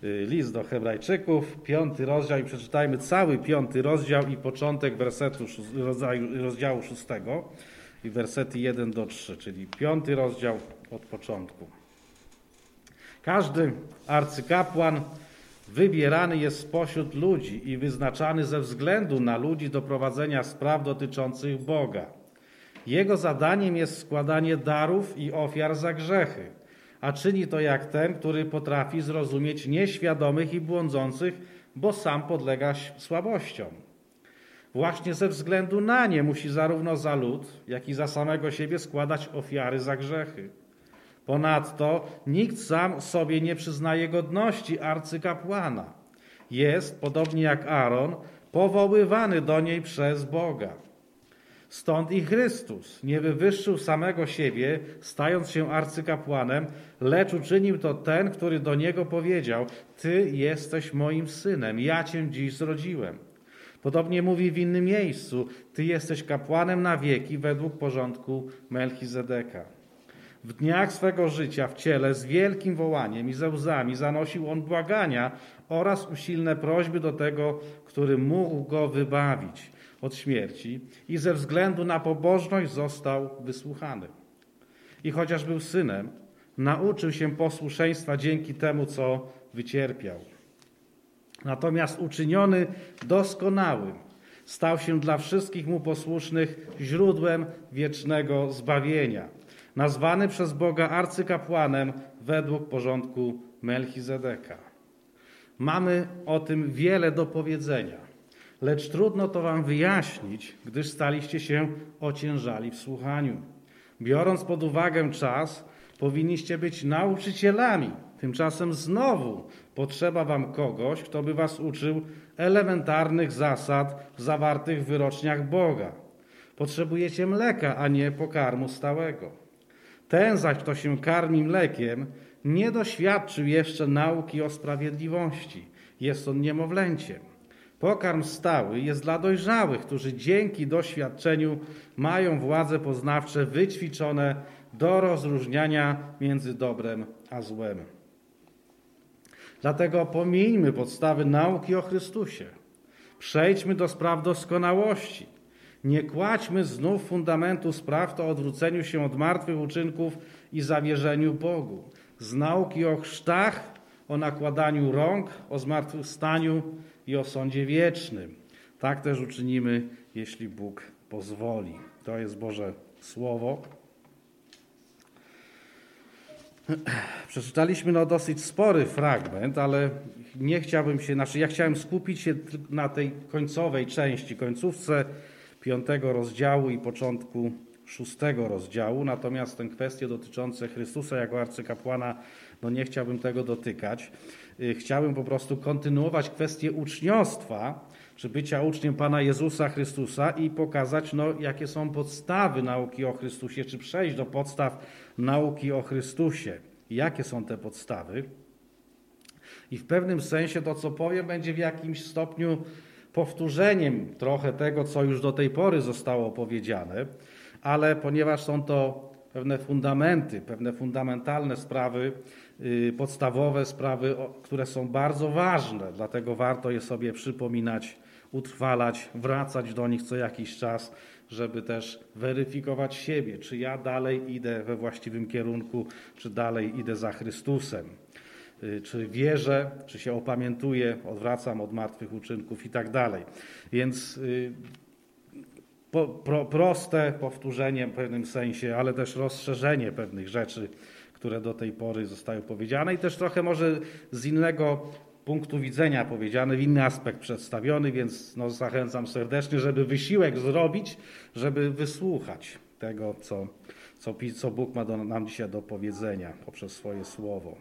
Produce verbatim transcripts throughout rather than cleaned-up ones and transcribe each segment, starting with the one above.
list do Hebrajczyków, piąty rozdział i przeczytajmy cały piąty rozdział i początek wersetu rozdziału szóstego i wersety jeden do trzech, czyli piąty rozdział od początku. Każdy arcykapłan wybierany jest spośród ludzi i wyznaczany ze względu na ludzi do prowadzenia spraw dotyczących Boga. Jego zadaniem jest składanie darów i ofiar za grzechy, a czyni to jak ten, który potrafi zrozumieć nieświadomych i błądzących, bo sam podlega słabościom. Właśnie ze względu na nie musi zarówno za lud, jak i za samego siebie składać ofiary za grzechy. Ponadto nikt sam sobie nie przyznaje godności arcykapłana. Jest, podobnie jak Aaron, powoływany do niej przez Boga. Stąd i Chrystus nie wywyższył samego siebie, stając się arcykapłanem, lecz uczynił to ten, który do niego powiedział: Ty jesteś moim synem, ja cię dziś zrodziłem. Podobnie mówi w innym miejscu: Ty jesteś kapłanem na wieki według porządku Melchizedeka. W dniach swego życia w ciele z wielkim wołaniem i ze łzami zanosił on błagania oraz usilne prośby do tego, który mógł go wybawić od śmierci, i ze względu na pobożność został wysłuchany. I chociaż był synem, nauczył się posłuszeństwa dzięki temu, co wycierpiał. Natomiast uczyniony doskonałym, stał się dla wszystkich mu posłusznych źródłem wiecznego zbawienia, nazwany przez Boga arcykapłanem według porządku Melchizedeka. Mamy o tym wiele do powiedzenia, lecz trudno to wam wyjaśnić, gdyż staliście się ociężali w słuchaniu. Biorąc pod uwagę czas, powinniście być nauczycielami. Tymczasem znowu potrzeba wam kogoś, kto by was uczył elementarnych zasad zawartych w wyroczniach Boga. Potrzebujecie mleka, a nie pokarmu stałego. Ten zaś, kto się karmi mlekiem, nie doświadczył jeszcze nauki o sprawiedliwości. Jest on niemowlęciem. Pokarm stały jest dla dojrzałych, którzy dzięki doświadczeniu mają władze poznawcze wyćwiczone do rozróżniania między dobrem a złem. Dlatego pomijmy podstawy nauki o Chrystusie. Przejdźmy do spraw doskonałości. Nie kładźmy znów fundamentu spraw o odwróceniu się od martwych uczynków i zawierzeniu Bogu. Z nauki o chrztach, o nakładaniu rąk, o zmartwychwstaniu i o sądzie wiecznym. Tak też uczynimy, jeśli Bóg pozwoli. To jest Boże Słowo. Przeczytaliśmy no dosyć spory fragment, ale nie chciałbym się, znaczy ja chciałem skupić się na tej końcowej części, końcówce piątego rozdziału i początku szóstego rozdziału, natomiast te kwestie dotyczące Chrystusa jako arcykapłana, no nie chciałbym tego dotykać. Chciałbym po prostu kontynuować kwestię uczniostwa, czy bycia uczniem Pana Jezusa Chrystusa i pokazać, no, jakie są podstawy nauki o Chrystusie, czy przejść do podstaw nauki o Chrystusie. Jakie są te podstawy? I w pewnym sensie to, co powiem, będzie w jakimś stopniu powtórzeniem trochę tego, co już do tej pory zostało powiedziane, ale ponieważ są to pewne fundamenty, pewne fundamentalne sprawy, podstawowe sprawy, które są bardzo ważne, dlatego warto je sobie przypominać, utrwalać, wracać do nich co jakiś czas, żeby też weryfikować siebie, czy ja dalej idę we właściwym kierunku, czy dalej idę za Chrystusem, czy wierzę, czy się opamiętuję, odwracam od martwych uczynków i tak dalej. Więc po, pro, proste powtórzenie w pewnym sensie, ale też rozszerzenie pewnych rzeczy, które do tej pory zostały powiedziane i też trochę może z innego punktu widzenia powiedziane, w inny aspekt przedstawiony, więc no, zachęcam serdecznie, żeby wysiłek zrobić, żeby wysłuchać tego, co, co, co Bóg ma do, nam dzisiaj do powiedzenia poprzez swoje słowo.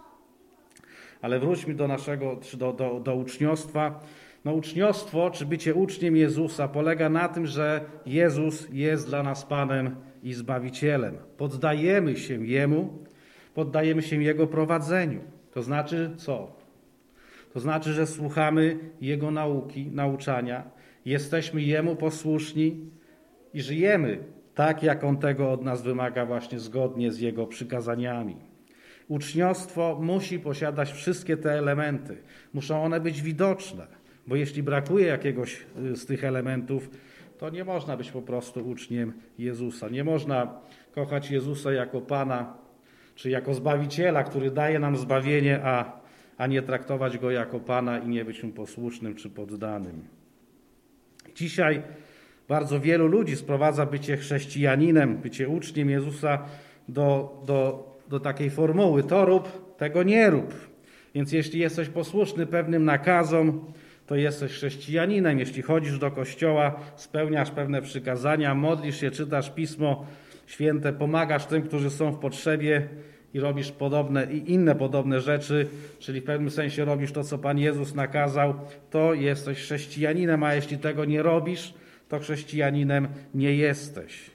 Ale wróćmy do naszego, czy do, do, do uczniostwa. No, uczniostwo, czy bycie uczniem Jezusa polega na tym, że Jezus jest dla nas Panem i Zbawicielem. Poddajemy się Jemu, poddajemy się Jego prowadzeniu. To znaczy co? To znaczy, że słuchamy Jego nauki, nauczania, jesteśmy Jemu posłuszni i żyjemy tak, jak On tego od nas wymaga, właśnie zgodnie z Jego przykazaniami. Uczniostwo musi posiadać wszystkie te elementy. Muszą one być widoczne, bo jeśli brakuje jakiegoś z tych elementów, to nie można być po prostu uczniem Jezusa. Nie można kochać Jezusa jako Pana, czy jako Zbawiciela, który daje nam zbawienie, a, a nie traktować Go jako Pana i nie być Mu posłusznym czy poddanym. Dzisiaj bardzo wielu ludzi sprowadza bycie chrześcijaninem, bycie uczniem Jezusa do, do, do takiej formuły: to rób, tego nie rób. Więc jeśli jesteś posłuszny pewnym nakazom, to jesteś chrześcijaninem. Jeśli chodzisz do kościoła, spełniasz pewne przykazania, modlisz się, czytasz Pismo Święte, pomagasz tym, którzy są w potrzebie i robisz podobne i inne podobne rzeczy, czyli w pewnym sensie robisz to, co Pan Jezus nakazał, to jesteś chrześcijaninem, a jeśli tego nie robisz, to chrześcijaninem nie jesteś.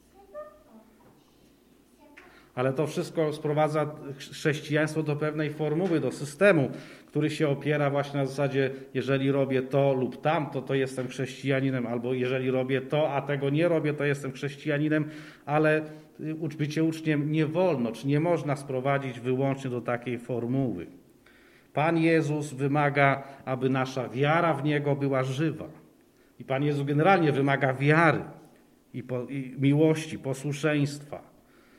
Ale to wszystko sprowadza chrześcijaństwo do pewnej formuły, do systemu, który się opiera właśnie na zasadzie: jeżeli robię to lub tamto, to jestem chrześcijaninem, albo jeżeli robię to, a tego nie robię, to jestem chrześcijaninem, ale bycie uczniem nie wolno, czy nie można sprowadzić wyłącznie do takiej formuły. Pan Jezus wymaga, aby nasza wiara w Niego była żywa. I Pan Jezus generalnie wymaga wiary i, po, i miłości, posłuszeństwa.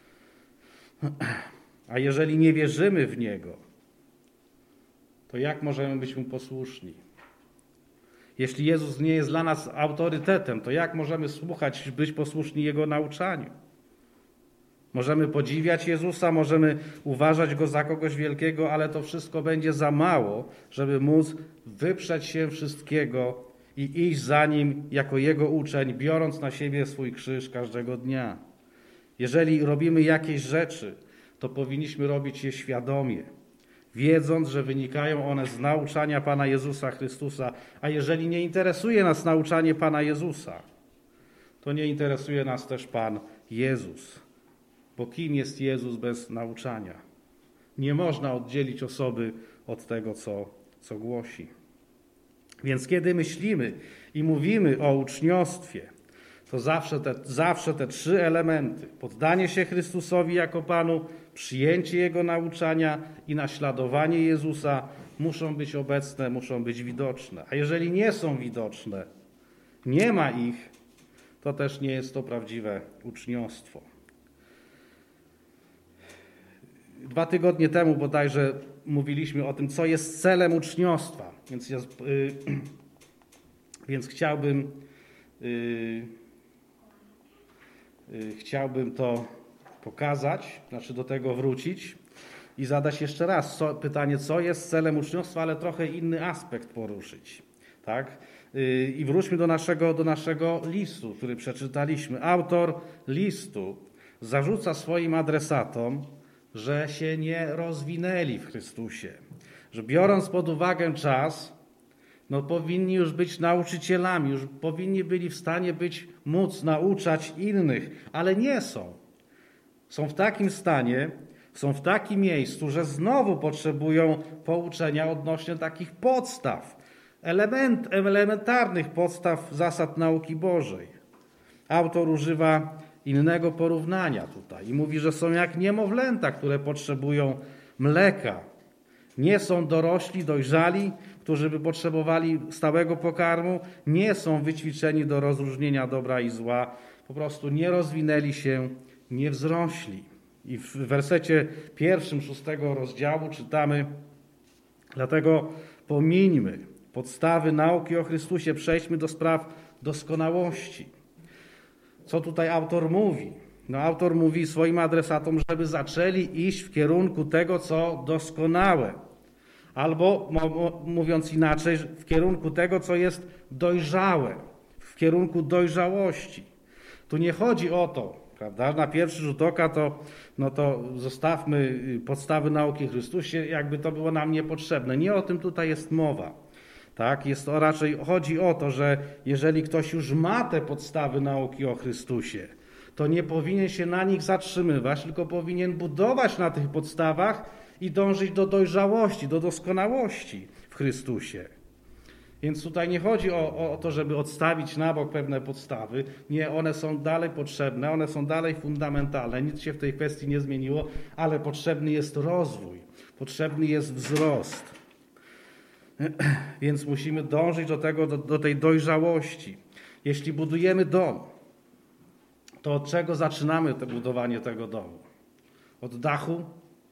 A jeżeli nie wierzymy w Niego, to jak możemy być Mu posłuszni? Jeśli Jezus nie jest dla nas autorytetem, to jak możemy słuchać, być posłuszni Jego nauczaniu? Możemy podziwiać Jezusa, możemy uważać Go za kogoś wielkiego, ale to wszystko będzie za mało, żeby móc wyprzeć się wszystkiego i iść za Nim jako Jego uczeń, biorąc na siebie swój krzyż każdego dnia. Jeżeli robimy jakieś rzeczy, to powinniśmy robić je świadomie, wiedząc, że wynikają one z nauczania Pana Jezusa Chrystusa. A jeżeli nie interesuje nas nauczanie Pana Jezusa, to nie interesuje nas też Pan Jezus. Bo kim jest Jezus bez nauczania? Nie można oddzielić osoby od tego, co, co głosi. Więc kiedy myślimy i mówimy o uczniostwie, to zawsze te, zawsze te trzy elementy: poddanie się Chrystusowi jako Panu, przyjęcie Jego nauczania i naśladowanie Jezusa muszą być obecne, muszą być widoczne. A jeżeli nie są widoczne, nie ma ich, to też nie jest to prawdziwe uczniostwo. Dwa tygodnie temu bodajże mówiliśmy o tym, co jest celem uczniostwa. Więc, ja, yy, więc chciałbym, yy, yy, chciałbym to pokazać, znaczy do tego wrócić i zadać jeszcze raz co, pytanie, co jest celem uczniostwa, ale trochę inny aspekt poruszyć. Tak? Yy, I wróćmy do naszego, do naszego listu, który przeczytaliśmy. Autor listu zarzuca swoim adresatom, że się nie rozwinęli w Chrystusie, że biorąc pod uwagę czas, no powinni już być nauczycielami, już powinni byli w stanie być, móc nauczać innych, ale nie są. Są w takim stanie, są w takim miejscu, że znowu potrzebują pouczenia odnośnie takich podstaw, element, elementarnych podstaw zasad nauki Bożej. Autor używa innego porównania tutaj i mówi, że są jak niemowlęta, które potrzebują mleka. Nie są dorośli, dojrzali, którzy by potrzebowali stałego pokarmu, nie są wyćwiczeni do rozróżnienia dobra i zła, po prostu nie rozwinęli się, nie wzrośli. I w wersecie pierwszym szóstego rozdziału czytamy: dlatego pomińmy podstawy nauki o Chrystusie, przejdźmy do spraw doskonałości. Co tutaj autor mówi? No, autor mówi swoim adresatom, żeby zaczęli iść w kierunku tego, co doskonałe. Albo, mówiąc inaczej, w kierunku tego, co jest dojrzałe. W kierunku dojrzałości. Tu nie chodzi o to, prawda? Na pierwszy rzut oka to, no to zostawmy podstawy nauki o Chrystusie, jakby to było nam niepotrzebne. Nie o tym tutaj jest mowa. Tak, jest to raczej, chodzi o to, że jeżeli ktoś już ma te podstawy nauki o Chrystusie, to nie powinien się na nich zatrzymywać, tylko powinien budować na tych podstawach i dążyć do dojrzałości, do doskonałości w Chrystusie. Więc tutaj nie chodzi o, o to, żeby odstawić na bok pewne podstawy. Nie, one są dalej potrzebne, one są dalej fundamentalne. Nic się w tej kwestii nie zmieniło, ale potrzebny jest rozwój, potrzebny jest wzrost. Więc musimy dążyć do tego, do, do tej dojrzałości. Jeśli budujemy dom, to od czego zaczynamy to budowanie tego domu? Od dachu?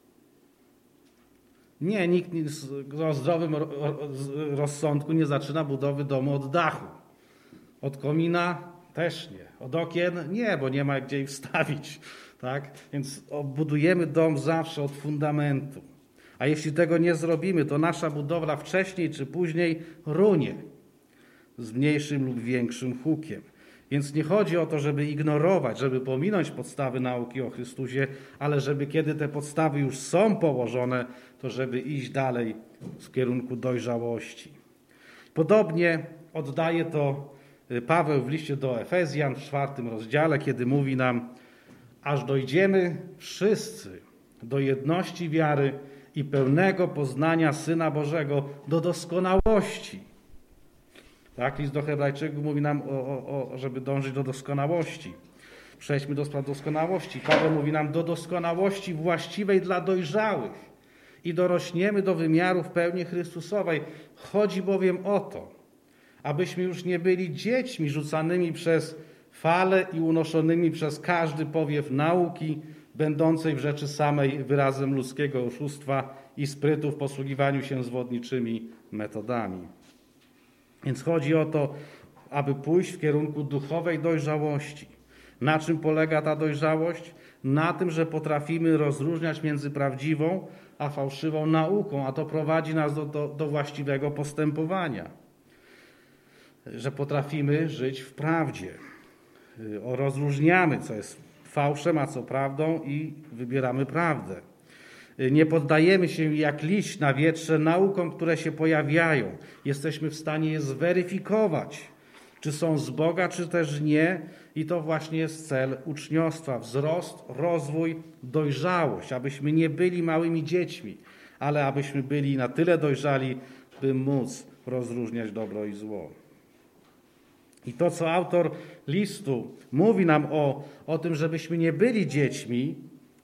Nie, nikt o zdrowym rozsądku nie zaczyna budowy domu od dachu. Od komina też nie. Od okien nie, bo nie ma gdzie ich wstawić. Tak? Więc budujemy dom zawsze od fundamentu. A jeśli tego nie zrobimy, to nasza budowla wcześniej czy później runie z mniejszym lub większym hukiem. Więc nie chodzi o to, żeby ignorować, żeby pominąć podstawy nauki o Chrystusie, ale żeby kiedy te podstawy już są położone, to żeby iść dalej w kierunku dojrzałości. Podobnie oddaje to Paweł w liście do Efezjan w czwartym rozdziale, kiedy mówi nam: aż dojdziemy wszyscy do jedności wiary i pełnego poznania Syna Bożego, do doskonałości. Tak, list do Hebrajczyków mówi nam, o, o, o, żeby dążyć do doskonałości. Przejdźmy do spraw doskonałości. Paweł mówi nam do doskonałości właściwej dla dojrzałych i dorośniemy do wymiarów pełni Chrystusowej. Chodzi bowiem o to, abyśmy już nie byli dziećmi rzucanymi przez fale i unoszonymi przez każdy powiew nauki, będącej w rzeczy samej wyrazem ludzkiego oszustwa i sprytu w posługiwaniu się zwodniczymi metodami. Więc chodzi o to, aby pójść w kierunku duchowej dojrzałości. Na czym polega ta dojrzałość? Na tym, że potrafimy rozróżniać między prawdziwą a fałszywą nauką, a to prowadzi nas do, do, do właściwego postępowania. Że potrafimy żyć w prawdzie. Rozróżniamy, co jest fałszem, a co prawdą i wybieramy prawdę. Nie poddajemy się jak liść na wietrze naukom, które się pojawiają. Jesteśmy w stanie je zweryfikować, czy są z Boga, czy też nie. I to właśnie jest cel uczniostwa. Wzrost, rozwój, dojrzałość. Abyśmy nie byli małymi dziećmi, ale abyśmy byli na tyle dojrzali, by móc rozróżniać dobro i zło. I to, co autor listu mówi nam o, o tym, żebyśmy nie byli dziećmi,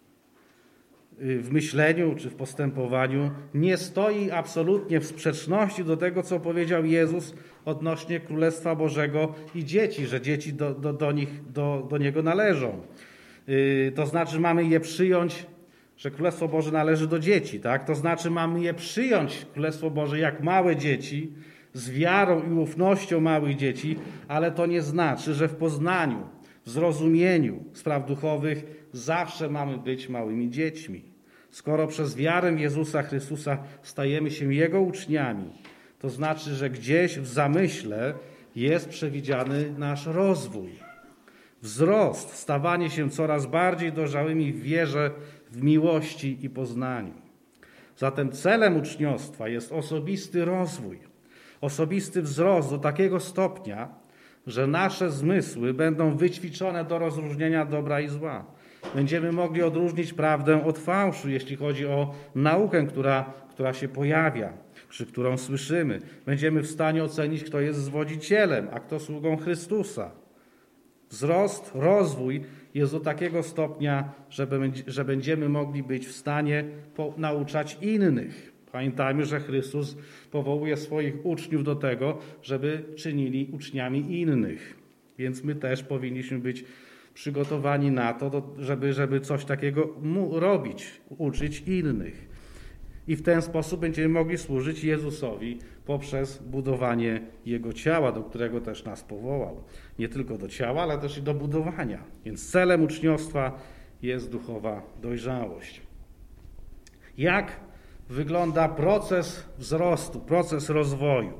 w myśleniu czy w postępowaniu, nie stoi absolutnie w sprzeczności do tego, co powiedział Jezus odnośnie Królestwa Bożego i dzieci, że dzieci do, do, do, nich, do, do Niego należą. Yy, to znaczy mamy je przyjąć, że Królestwo Boże należy do dzieci. Tak? To znaczy mamy je przyjąć, Królestwo Boże, jak małe dzieci, z wiarą i ufnością małych dzieci, ale to nie znaczy, że w poznaniu, w zrozumieniu spraw duchowych zawsze mamy być małymi dziećmi. Skoro przez wiarę w Jezusa Chrystusa stajemy się Jego uczniami, to znaczy, że gdzieś w zamyśle jest przewidziany nasz rozwój, wzrost, stawanie się coraz bardziej dojrzałymi w wierze, w miłości i poznaniu. Zatem celem uczniostwa jest osobisty rozwój, osobisty wzrost do takiego stopnia, że nasze zmysły będą wyćwiczone do rozróżnienia dobra i zła. Będziemy mogli odróżnić prawdę od fałszu, jeśli chodzi o naukę, która, która się pojawia, czy którą słyszymy. Będziemy w stanie ocenić, kto jest zwodzicielem, a kto sługą Chrystusa. Wzrost, rozwój jest do takiego stopnia, że, że będziemy mogli być w stanie nauczać innych. Pamiętajmy, że Chrystus powołuje swoich uczniów do tego, żeby czynili uczniami innych. Więc my też powinniśmy być przygotowani na to, żeby, żeby coś takiego robić, uczyć innych. I w ten sposób będziemy mogli służyć Jezusowi poprzez budowanie Jego ciała, do którego też nas powołał. Nie tylko do ciała, ale też i do budowania. Więc celem uczniostwa jest duchowa dojrzałość. Jak wygląda proces wzrostu, proces rozwoju?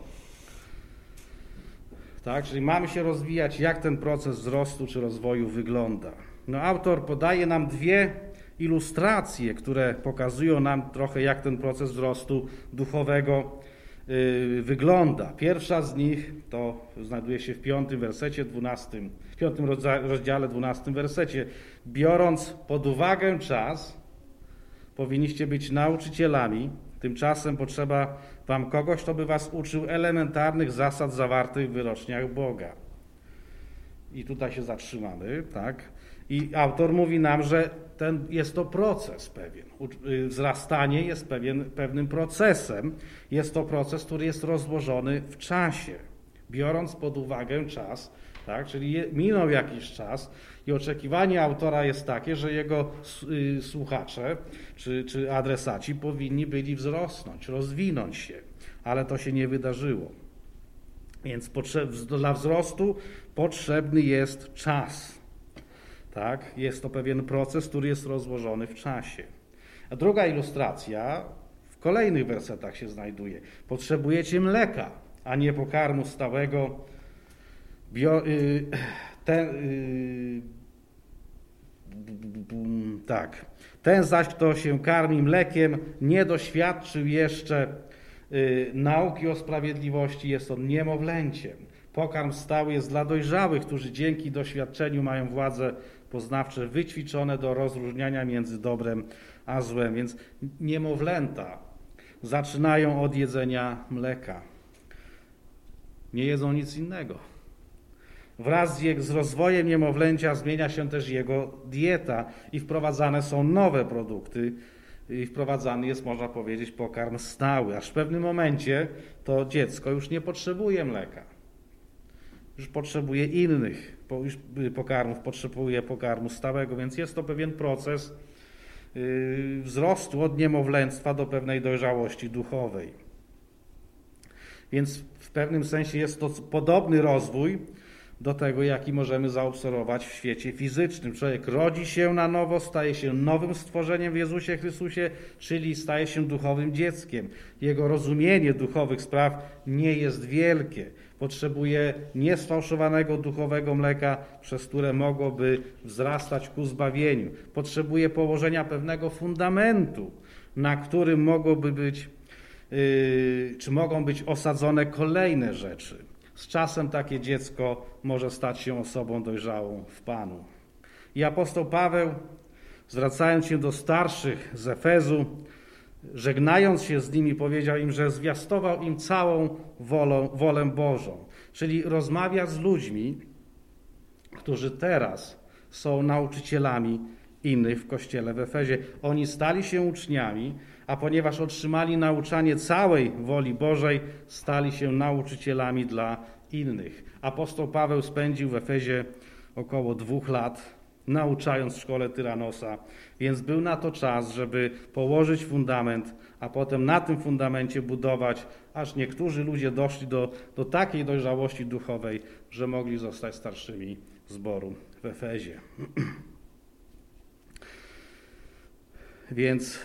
Tak, czyli mamy się rozwijać, jak ten proces wzrostu czy rozwoju wygląda. No, autor podaje nam dwie ilustracje, które pokazują nam trochę, jak ten proces wzrostu duchowego yy, wygląda. Pierwsza z nich to znajduje się w piątym wersecie, dwunastym, w piątym rozdziale, dwunastym wersecie. Biorąc pod uwagę czas, powinniście być nauczycielami, Tymczasem potrzeba wam kogoś, kto by was uczył elementarnych zasad zawartych w wyroczniach Boga. I tutaj się zatrzymamy, tak? I autor mówi nam, że ten, jest to proces pewien. Wzrastanie jest pewien, pewnym procesem. Jest to proces, który jest rozłożony w czasie. Biorąc pod uwagę czas, tak? Czyli je, minął jakiś czas i oczekiwanie autora jest takie, że jego y, słuchacze czy, czy adresaci powinni byli wzrosnąć, rozwinąć się, ale to się nie wydarzyło. Więc potrzeb, dla wzrostu potrzebny jest czas. Tak? Jest to pewien proces, który jest rozłożony w czasie. A druga ilustracja w kolejnych wersetach się znajduje. Potrzebujecie mleka, a nie pokarmu stałego. Bio, y, ten, y, tak. Ten zaś, kto się karmi mlekiem, nie doświadczył jeszcze y, nauki o sprawiedliwości, jest on niemowlęciem. Pokarm stały jest dla dojrzałych, którzy dzięki doświadczeniu mają władze poznawcze wyćwiczone do rozróżniania między dobrem a złem. Więc niemowlęta zaczynają od jedzenia mleka. Nie jedzą nic innego. Wraz z rozwojem niemowlęcia zmienia się też jego dieta i wprowadzane są nowe produkty. I wprowadzany jest, można powiedzieć, pokarm stały. Aż w pewnym momencie to dziecko już nie potrzebuje mleka. Już potrzebuje innych już pokarmów, potrzebuje pokarmu stałego, więc jest to pewien proces wzrostu od niemowlęctwa do pewnej dojrzałości duchowej. Więc w pewnym sensie jest to podobny rozwój do tego, jaki możemy zaobserwować w świecie fizycznym. Człowiek rodzi się na nowo, staje się nowym stworzeniem w Jezusie Chrystusie, czyli staje się duchowym dzieckiem. Jego rozumienie duchowych spraw nie jest wielkie. Potrzebuje niesfałszowanego duchowego mleka, przez które mogłoby wzrastać ku zbawieniu. Potrzebuje położenia pewnego fundamentu, na którym mogłoby być, yy, czy mogą być osadzone kolejne rzeczy. Z czasem takie dziecko może stać się osobą dojrzałą w Panu. I apostoł Paweł, zwracając się do starszych z Efezu, żegnając się z nimi, powiedział im, że zwiastował im całą wolę, wolę Bożą. Czyli rozmawia z ludźmi, którzy teraz są nauczycielami innych w kościele w Efezie. Oni stali się uczniami, a ponieważ otrzymali nauczanie całej woli Bożej, stali się nauczycielami dla innych. Apostoł Paweł spędził w Efezie około dwóch lat, nauczając w szkole Tyranosa, więc był na to czas, żeby położyć fundament, a potem na tym fundamencie budować, aż niektórzy ludzie doszli do, do takiej dojrzałości duchowej, że mogli zostać starszymi zboru w Efezie. Więc,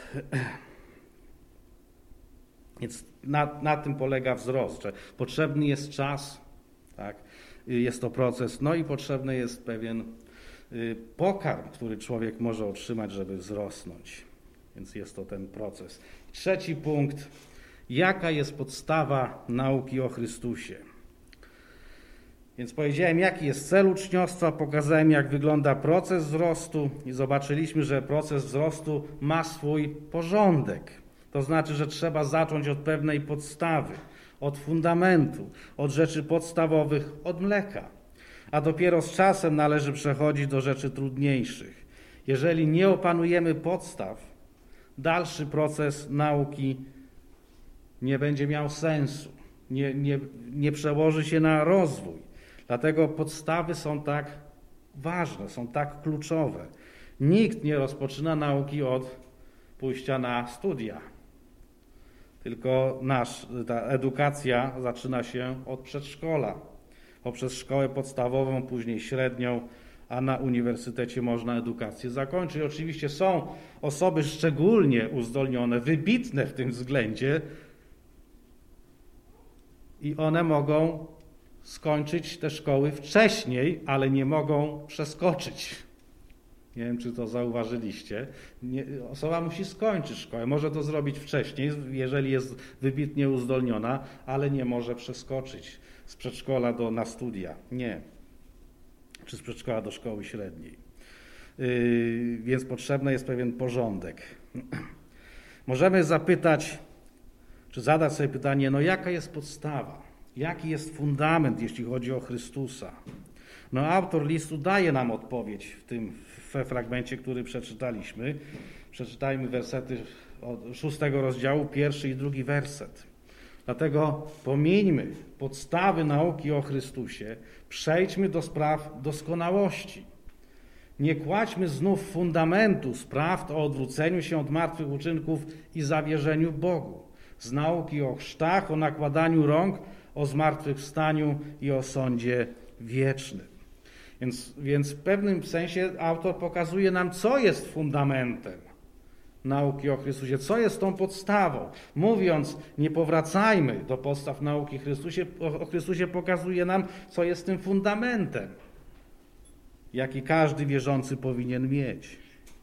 więc na, na tym polega wzrost, że potrzebny jest czas, tak? Jest to proces, no i potrzebny jest pewien pokarm, który człowiek może otrzymać, żeby wzrosnąć. Więc jest to ten proces. Trzeci punkt. Jaka jest podstawa nauki o Chrystusie? Więc powiedziałem, jaki jest cel uczniostwa, pokazałem, jak wygląda proces wzrostu i zobaczyliśmy, że proces wzrostu ma swój porządek. To znaczy, że trzeba zacząć od pewnej podstawy, od fundamentu, od rzeczy podstawowych, od mleka. A dopiero z czasem należy przechodzić do rzeczy trudniejszych. Jeżeli nie opanujemy podstaw, dalszy proces nauki nie będzie miał sensu, nie, nie, nie przełoży się na rozwój. Dlatego podstawy są tak ważne, są tak kluczowe. Nikt nie rozpoczyna nauki od pójścia na studia, tylko nasz, ta edukacja zaczyna się od przedszkola, poprzez szkołę podstawową, później średnią, a na uniwersytecie można edukację zakończyć. Oczywiście są osoby szczególnie uzdolnione, wybitne w tym względzie i one mogą skończyć te szkoły wcześniej, ale nie mogą przeskoczyć. Nie wiem, czy to zauważyliście. Nie, osoba musi skończyć szkołę. Może to zrobić wcześniej, jeżeli jest wybitnie uzdolniona, ale nie może przeskoczyć z przedszkola do, na studia. Nie. Czy z przedszkola do szkoły średniej. Yy, więc potrzebny jest pewien porządek. Możemy zapytać, czy zadać sobie pytanie, no jaka jest podstawa, jaki jest fundament, jeśli chodzi o Chrystusa. No autor listu daje nam odpowiedź w tym we fragmencie, który przeczytaliśmy. Przeczytajmy wersety od szóstego rozdziału, pierwszy i drugi werset. Dlatego pomieńmy podstawy nauki o Chrystusie, przejdźmy do spraw doskonałości. Nie kładźmy znów fundamentu spraw o odwróceniu się od martwych uczynków i zawierzeniu Bogu. Z nauki o chrztach, o nakładaniu rąk, o zmartwychwstaniu i o sądzie wiecznym. Więc, więc w pewnym sensie autor pokazuje nam, co jest fundamentem nauki o Chrystusie, co jest tą podstawą. Mówiąc, nie powracajmy do podstaw nauki Chrystusie, o Chrystusie, pokazuje nam, co jest tym fundamentem, jaki każdy wierzący powinien mieć.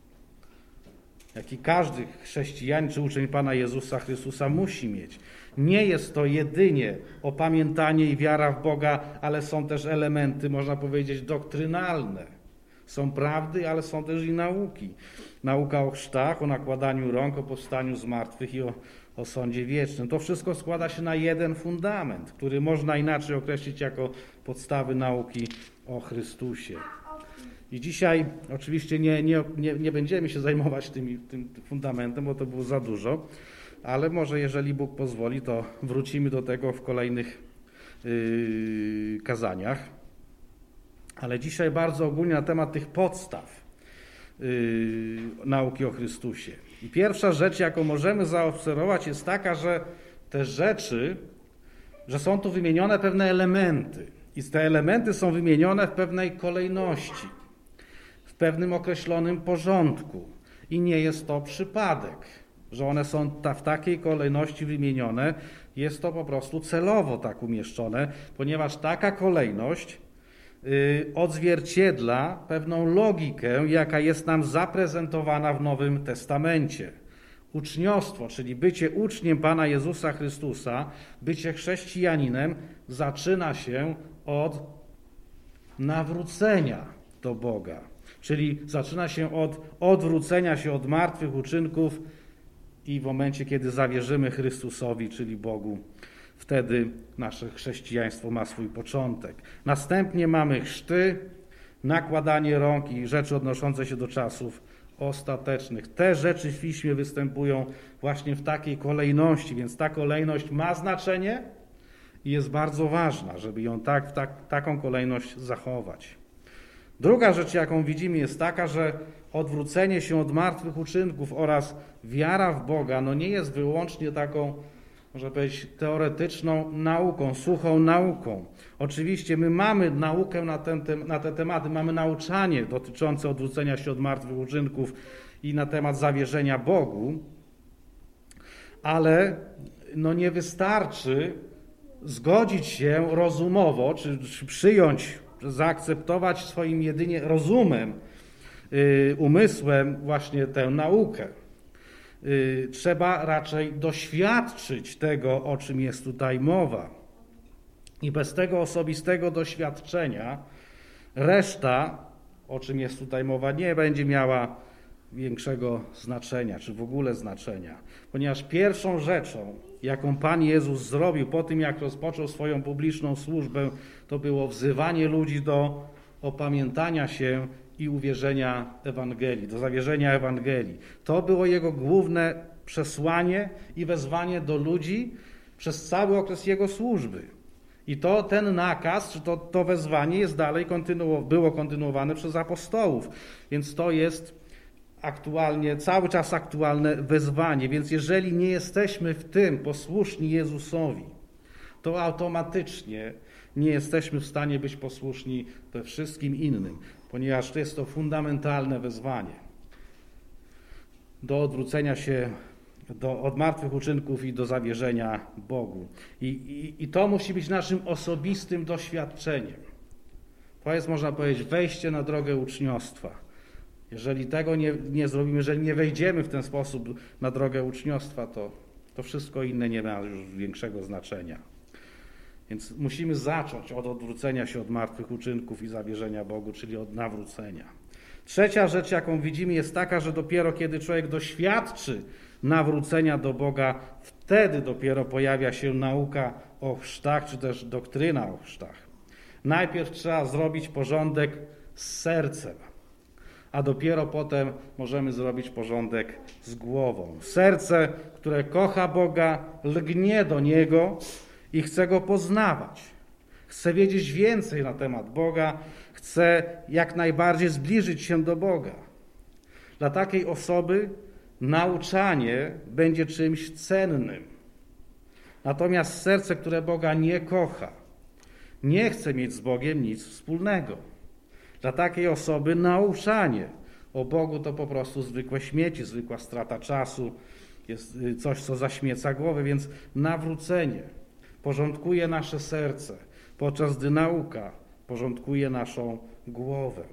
Jaki każdy chrześcijanin czy uczeń Pana Jezusa Chrystusa musi mieć. Nie jest to jedynie opamiętanie i wiara w Boga, ale są też elementy, można powiedzieć, doktrynalne. Są prawdy, ale są też i nauki. Nauka o chrztach, o nakładaniu rąk, o powstaniu z martwych i o, o sądzie wiecznym. To wszystko składa się na jeden fundament, który można inaczej określić jako podstawy nauki o Chrystusie. I dzisiaj oczywiście nie, nie, nie, nie będziemy się zajmować tym, tym fundamentem, bo to było za dużo, ale może jeżeli Bóg pozwoli, to wrócimy do tego w kolejnych yy, kazaniach. Ale dzisiaj bardzo ogólnie na temat tych podstaw yy, nauki o Chrystusie. I pierwsza rzecz, jaką możemy zaobserwować, jest taka, że te rzeczy, że są tu wymienione pewne elementy. I te elementy są wymienione w pewnej kolejności, w pewnym określonym porządku. I nie jest to przypadek, że one są ta, w takiej kolejności wymienione. Jest to po prostu celowo tak umieszczone, ponieważ taka kolejność y, odzwierciedla pewną logikę, jaka jest nam zaprezentowana w Nowym Testamencie. Uczniostwo, czyli bycie uczniem Pana Jezusa Chrystusa, bycie chrześcijaninem, zaczyna się od nawrócenia do Boga. Czyli zaczyna się od odwrócenia się od martwych uczynków i w momencie, kiedy zawierzymy Chrystusowi, czyli Bogu, wtedy nasze chrześcijaństwo ma swój początek. Następnie mamy chrzty, nakładanie rąk i rzeczy odnoszące się do czasów ostatecznych. Te rzeczy w Piśmie występują właśnie w takiej kolejności, więc ta kolejność ma znaczenie i jest bardzo ważna, żeby ją tak, tak, taką kolejność zachować. Druga rzecz, jaką widzimy, jest taka, że odwrócenie się od martwych uczynków oraz wiara w Boga no nie jest wyłącznie taką, można powiedzieć, teoretyczną nauką, suchą nauką. Oczywiście my mamy naukę na, ten, na te tematy, mamy nauczanie dotyczące odwrócenia się od martwych uczynków i na temat zawierzenia Bogu, ale no nie wystarczy zgodzić się rozumowo, czy, czy przyjąć, zaakceptować swoim jedynie rozumem, yy, umysłem właśnie tę naukę. Yy, trzeba raczej doświadczyć tego, o czym jest tutaj mowa. I bez tego osobistego doświadczenia reszta, o czym jest tutaj mowa, nie będzie miała większego znaczenia, czy w ogóle znaczenia. Ponieważ pierwszą rzeczą, jaką Pan Jezus zrobił po tym, jak rozpoczął swoją publiczną służbę, to było wzywanie ludzi do opamiętania się i uwierzenia Ewangelii, do zawierzenia Ewangelii. To było Jego główne przesłanie i wezwanie do ludzi przez cały okres Jego służby. I to ten nakaz, czy to, to wezwanie jest dalej kontynuowane, było kontynuowane przez apostołów. Więc to jest aktualnie, cały czas aktualne wezwanie. Więc jeżeli nie jesteśmy w tym posłuszni Jezusowi, to automatycznie nie jesteśmy w stanie być posłuszni we wszystkim innym, ponieważ to jest to fundamentalne wezwanie do odwrócenia się do, od martwych uczynków i do zawierzenia Bogu. I, i, I to musi być naszym osobistym doświadczeniem. To jest, można powiedzieć, wejście na drogę uczniostwa. Jeżeli tego nie, nie zrobimy, jeżeli nie wejdziemy w ten sposób na drogę uczniostwa, to, to wszystko inne nie ma już większego znaczenia. Więc musimy zacząć od odwrócenia się od martwych uczynków i zawierzenia Bogu, czyli od nawrócenia. Trzecia rzecz, jaką widzimy, jest taka, że dopiero kiedy człowiek doświadczy nawrócenia do Boga, Wtedy dopiero pojawia się nauka o chrztach, czy też doktryna o chrztach. Najpierw trzeba zrobić porządek z sercem, a dopiero potem możemy zrobić porządek z głową. Serce, które kocha Boga, lgnie do Niego i chce Go poznawać. Chce wiedzieć więcej na temat Boga, chce jak najbardziej zbliżyć się do Boga. Dla takiej osoby nauczanie będzie czymś cennym. Natomiast serce, które Boga nie kocha, nie chce mieć z Bogiem nic wspólnego. Dla takiej osoby nauczanie o Bogu to po prostu zwykłe śmieci, zwykła strata czasu, jest coś, co zaśmieca głowę, więc nawrócenie porządkuje nasze serce, podczas gdy nauka porządkuje naszą głowę.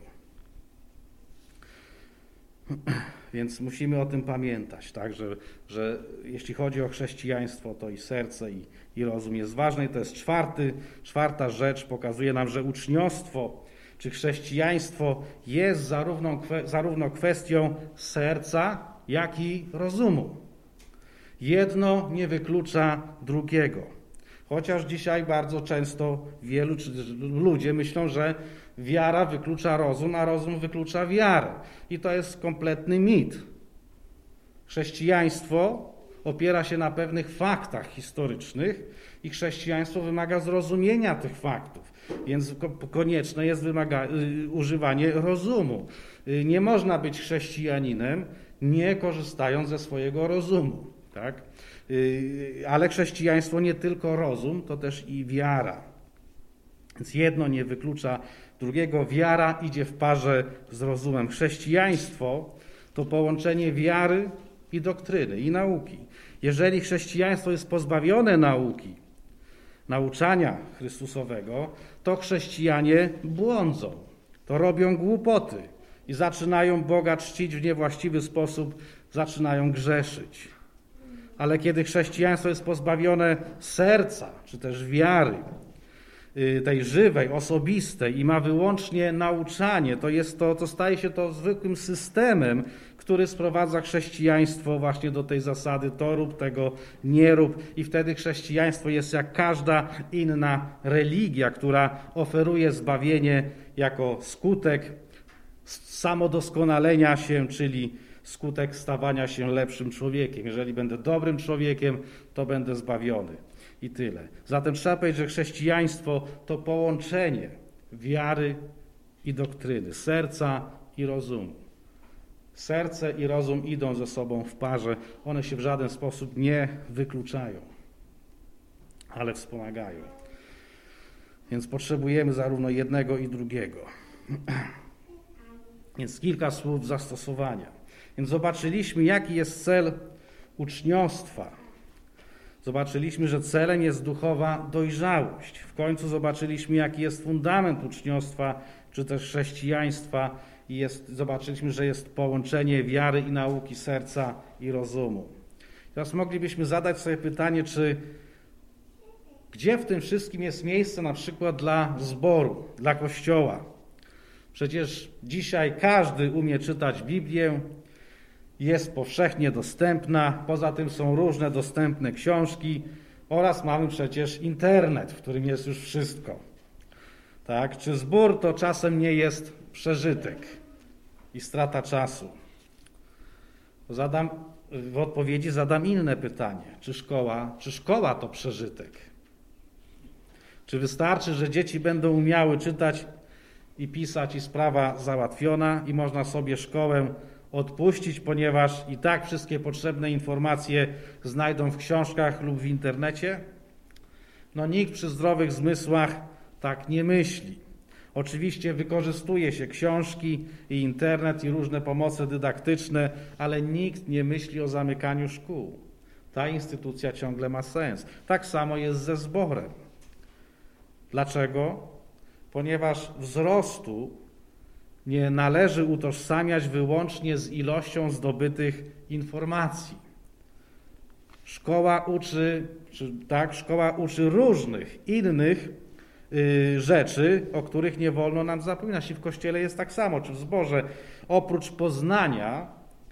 Więc musimy o tym pamiętać, tak, że, że jeśli chodzi o chrześcijaństwo, to i serce, i, i rozum jest ważne. I to jest czwarty, czwarta rzecz, pokazuje nam, że uczniostwo czy chrześcijaństwo jest zarówno, zarówno kwestią serca, jak i rozumu. Jedno nie wyklucza drugiego. Chociaż dzisiaj bardzo często wielu czy ludzie myślą, że wiara wyklucza rozum, a rozum wyklucza wiarę. I to jest kompletny mit. Chrześcijaństwo opiera się na pewnych faktach historycznych i chrześcijaństwo wymaga zrozumienia tych faktów. Więc konieczne jest wymaga- używanie rozumu. Nie można być chrześcijaninem, nie korzystając ze swojego rozumu. Tak? Ale chrześcijaństwo nie tylko rozum, to też i wiara. Więc jedno nie wyklucza drugiego. Wiara idzie w parze z rozumem. Chrześcijaństwo to połączenie wiary i doktryny, i nauki. Jeżeli chrześcijaństwo jest pozbawione nauki, nauczania Chrystusowego, to chrześcijanie błądzą, to robią głupoty i zaczynają Boga czcić w niewłaściwy sposób, zaczynają grzeszyć. Ale kiedy chrześcijaństwo jest pozbawione serca, czy też wiary, tej żywej, osobistej i ma wyłącznie nauczanie, to jest to, to staje się to zwykłym systemem, który sprowadza chrześcijaństwo właśnie do tej zasady to rób, tego nie rób i wtedy chrześcijaństwo jest jak każda inna religia, która oferuje zbawienie jako skutek samodoskonalenia się, czyli skutek stawania się lepszym człowiekiem. Jeżeli będę dobrym człowiekiem, to będę zbawiony. I tyle. Zatem trzeba powiedzieć, że chrześcijaństwo to połączenie wiary i doktryny, serca i rozumu. Serce i rozum idą ze sobą w parze. One się w żaden sposób nie wykluczają, ale wspomagają. Więc potrzebujemy zarówno jednego i drugiego. Więc kilka słów zastosowania. Więc zobaczyliśmy, jaki jest cel uczniostwa. Zobaczyliśmy, że celem jest duchowa dojrzałość. W końcu zobaczyliśmy, jaki jest fundament uczniostwa, czy też chrześcijaństwa. I jest, zobaczyliśmy, że jest połączenie wiary i nauki, serca i rozumu. Teraz moglibyśmy zadać sobie pytanie, czy gdzie w tym wszystkim jest miejsce na przykład dla zboru, dla Kościoła? Przecież dzisiaj każdy umie czytać Biblię, jest powszechnie dostępna, poza tym są różne dostępne książki oraz mamy przecież internet, w którym jest już wszystko. Tak? Czy zbór to czasem nie jest przeżytek i strata czasu? Zadam, w odpowiedzi zadam inne pytanie. Czy szkoła, czy szkoła to przeżytek? Czy wystarczy, że dzieci będą umiały czytać i pisać i sprawa załatwiona i można sobie szkołę odpuścić, ponieważ i tak wszystkie potrzebne informacje znajdą w książkach lub w internecie? No nikt przy zdrowych zmysłach tak nie myśli. Oczywiście wykorzystuje się książki i internet i różne pomoce dydaktyczne, ale nikt nie myśli o zamykaniu szkół. Ta instytucja ciągle ma sens. Tak samo jest ze zborem. Dlaczego? Ponieważ wzrostu nie należy utożsamiać wyłącznie z ilością zdobytych informacji. Szkoła uczy, czy tak, szkoła uczy różnych innych y, rzeczy, o których nie wolno nam zapominać. I w Kościele jest tak samo, czy w zborze. Oprócz poznania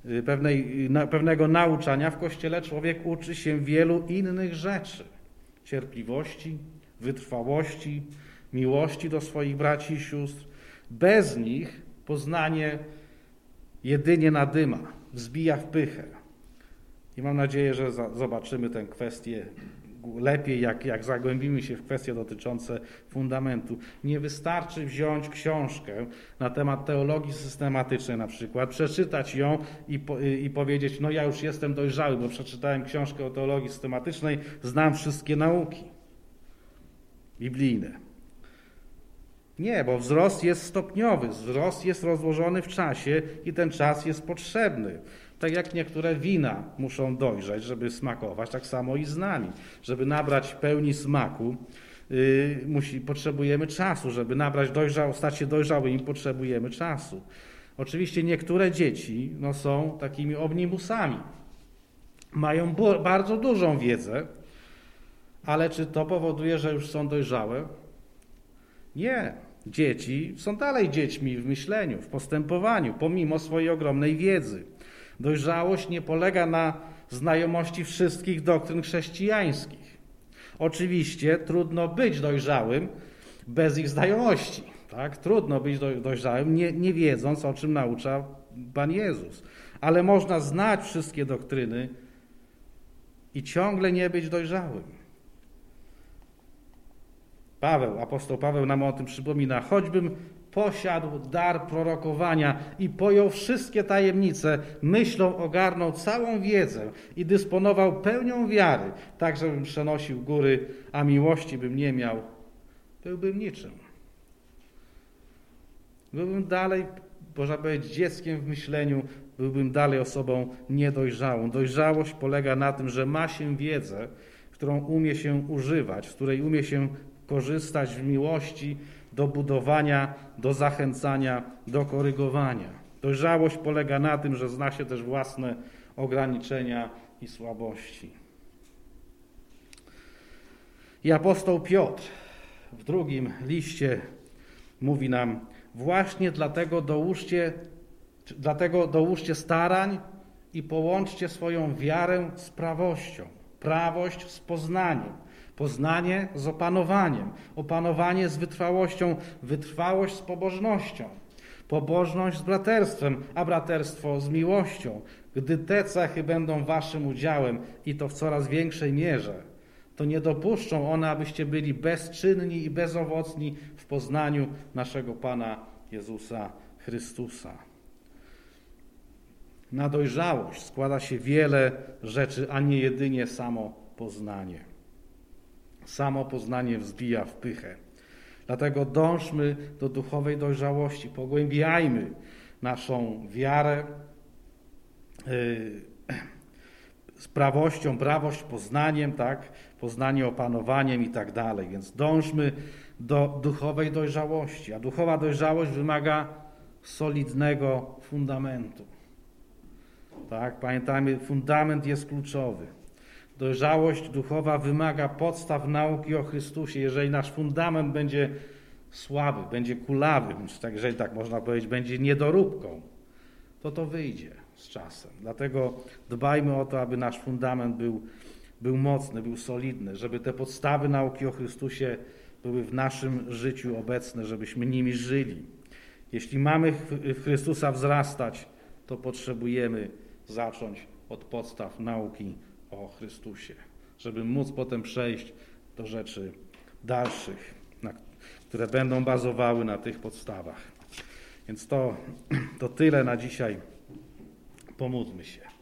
pewnej, na, pewnego nauczania w Kościele człowiek uczy się wielu innych rzeczy. Cierpliwości, wytrwałości, miłości do swoich braci i sióstr. Bez nich poznanie jedynie nadyma, wzbija w pychę. I mam nadzieję, że za, zobaczymy tę kwestię lepiej, jak, jak zagłębimy się w kwestie dotyczące fundamentu. Nie wystarczy wziąć książkę na temat teologii systematycznej na przykład, przeczytać ją i, po, i powiedzieć, no ja już jestem dojrzały, bo przeczytałem książkę o teologii systematycznej, znam wszystkie nauki biblijne. Nie, bo wzrost jest stopniowy, wzrost jest rozłożony w czasie i ten czas jest potrzebny. Tak jak niektóre wina muszą dojrzeć, żeby smakować, tak samo i z nami. Żeby nabrać pełni smaku, yy, musi, potrzebujemy czasu. Żeby nabrać dojrzał, stać się dojrzałymi, potrzebujemy czasu. Oczywiście niektóre dzieci no, są takimi omnibusami. Mają bu- bardzo dużą wiedzę, ale czy to powoduje, że już są dojrzałe? Nie. Dzieci są dalej dziećmi w myśleniu, w postępowaniu, pomimo swojej ogromnej wiedzy. Dojrzałość nie polega na znajomości wszystkich doktryn chrześcijańskich. Oczywiście trudno być dojrzałym bez ich znajomości. Tak? Trudno być dojrzałym, nie, nie wiedząc, o czym naucza Pan Jezus. Ale można znać wszystkie doktryny i ciągle nie być dojrzałym. Paweł, apostoł Paweł nam o tym przypomina. Choćbym posiadł dar prorokowania i pojął wszystkie tajemnice, myślą ogarnął całą wiedzę i dysponował pełnią wiary, tak żebym przenosił góry, a miłości bym nie miał, byłbym niczym. Byłbym dalej, można powiedzieć, dzieckiem w myśleniu, byłbym dalej osobą niedojrzałą. Dojrzałość polega na tym, że ma się wiedzę, którą umie się używać, z której umie się korzystać w miłości, do budowania, do zachęcania, do korygowania. Dojrzałość polega na tym, że zna się też własne ograniczenia i słabości. I apostoł Piotr w drugim liście mówi nam, właśnie dlatego dołóżcie, dlatego dołóżcie starań i połączcie swoją wiarę z prawością, prawość z poznaniem, poznanie z opanowaniem, opanowanie z wytrwałością, wytrwałość z pobożnością, pobożność z braterstwem, a braterstwo z miłością. Gdy te cechy będą waszym udziałem i to w coraz większej mierze, to nie dopuszczą one, abyście byli bezczynni i bezowocni w poznaniu naszego Pana Jezusa Chrystusa. Na dojrzałość składa się wiele rzeczy, a nie jedynie samo poznanie. Samo poznanie wzbija w pychę. Dlatego dążmy do duchowej dojrzałości, pogłębiajmy naszą wiarę yy, z prawością, prawość poznaniem, tak? Poznanie opanowaniem i tak dalej. Więc dążmy do duchowej dojrzałości, a duchowa dojrzałość wymaga solidnego fundamentu. Tak? Pamiętajmy, fundament jest kluczowy. Dojrzałość duchowa wymaga podstaw nauki o Chrystusie. Jeżeli nasz fundament będzie słaby, będzie kulawy, tak, jeżeli tak można powiedzieć, będzie niedoróbką, to to wyjdzie z czasem. Dlatego dbajmy o to, aby nasz fundament był, był mocny, był solidny, żeby te podstawy nauki o Chrystusie były w naszym życiu obecne, żebyśmy nimi żyli. Jeśli mamy w Chrystusa wzrastać, to potrzebujemy zacząć od podstaw nauki o Chrystusie, żeby móc potem przejść do rzeczy dalszych, na, które będą bazowały na tych podstawach. Więc to, to tyle na dzisiaj. Pomódlmy się.